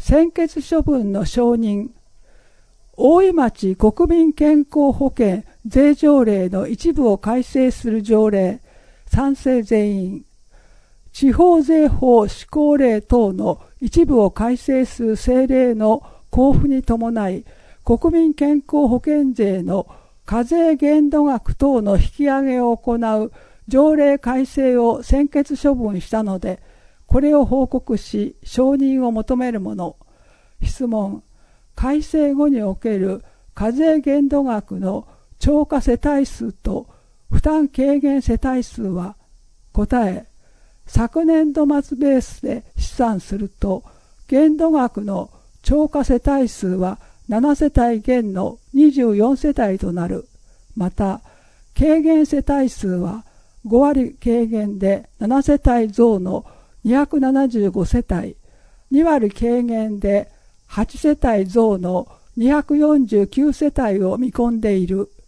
専決処分の承認、大井町国民健康保険税条例の一部を改正する条例、賛成全員。地方税法施行令等の一部を改正する政令の公布に伴い、国民健康保険税の課税限度額等の引き上げを行う条例改正を専決処分したので、これを報告し承認を求めるもの。質問。改正後における課税限度額の超過世帯数と負担軽減世帯数は。答え。昨年度末ベースで試算すると、限度額の超過世帯数は7世帯減の24世帯となる。また、軽減世帯数は5割軽減で7世帯増の275世帯、2割軽減で8世帯増の249世帯を見込んでいる。